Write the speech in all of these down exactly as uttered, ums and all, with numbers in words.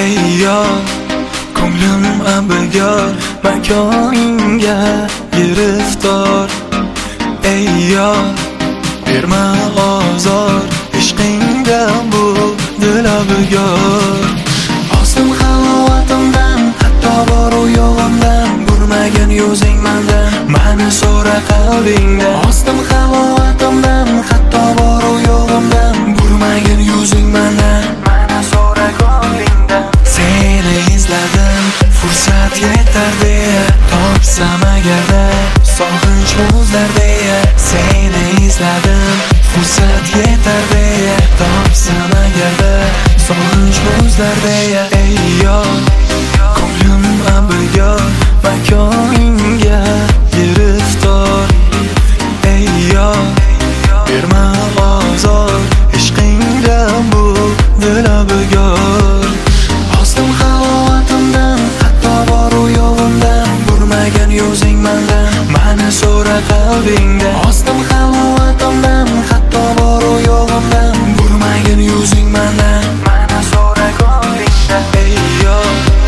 Ey yor, ko'nglim abgor, makoningga giriftor. Ey yor, berma ozor, ishqingga bu dil abgor. Ostim halovatimdan, hatto bor u yo'g'imdan, burmagan yuzing mendan, mani so'ra qalbingda. Ostim halovatimdan, hatto bor u yo'g'imdan, burmagan yuzing mendan, mani so'ra ko'nglingdan. Seni izladim, fursat yetar deya, topsam agarda sog'inch muzlar deya. Seni izladim, fursat yetar deya, topsam agarda sog'inch muzlar deya. Ey yor, ko'nglim abgor, makoningga giriftor. Ey yor, berma ozor, ishqingga bu dil abgor. Ostim halovatimdan, hatto bor u yo'g'imdan, burmagan yuzing mendan, mani so'ra qalbingda. Ostim halovatimdan, hatto bor u yo'g'imdan, burmagan yuzing mendan, mani so'ra ko'nglingda. Ey yor,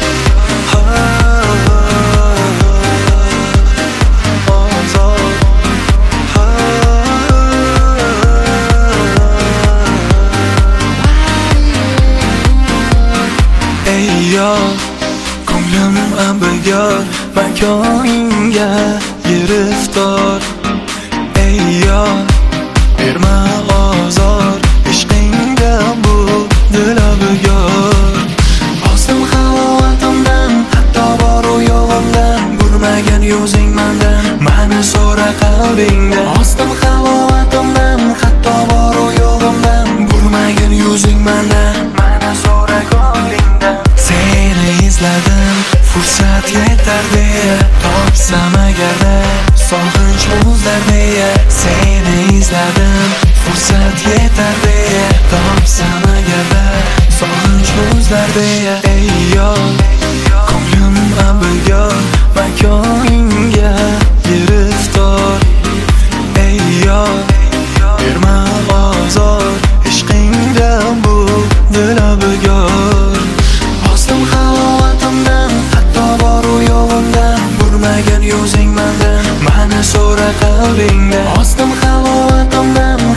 ey yor, ko'nglim abgor, makoningga giriftor. Ey yor, berma ozor, ishqingga bu dil abgor. Ostim halovatimdan, hatto bor u yo'g'imdan, burmagan yuzing mendan, mani so'ra qalbingda. Ostim halovatimdan, hatto bor u yo'g'imdan, burmagan yuzing mendan, mani so'ra ko'nglingda. Seni izladim, fursat yetar deya, topsam agarda sog'inch muzlar deya. Seni izladim, fursat yetar deya, topsam agarda sog'inch muzlar deya. Ey yor, ko'nglim abgor, makoningga giriftor. Ey yor, berma ozor, ishqingga bu dil abgor. Ostim halovatimdan, hatto bor u yo'g'imdan, burmagan yuzing mendan, mani so'ra qalbingda. Ostim halovatimdan,